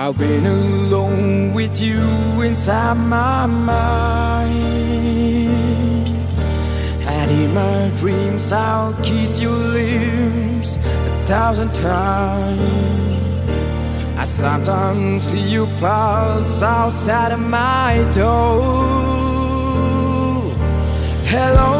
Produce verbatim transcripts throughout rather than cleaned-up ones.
I've been alone with you inside my mind, and in my dreams I'll kiss your lips a thousand times. I sometimes see you pass outside of my door. Hello,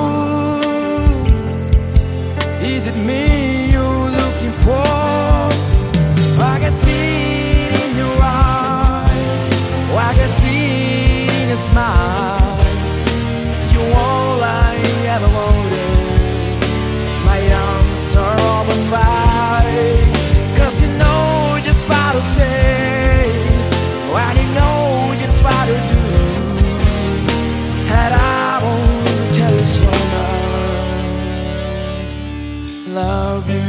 is it me you're looking for? I can see it in your eyes, I can see it in your smile. You're all I ever wanted, my arms are open wide, 'cause you know just what to say, and you know just what to do, and I won't tell you so much. Love you.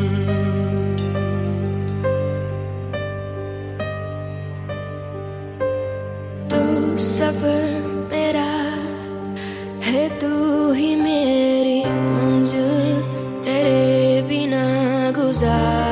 सफर मेरा है, तू ही मेरी मंजिल, तेरे बिना गुजार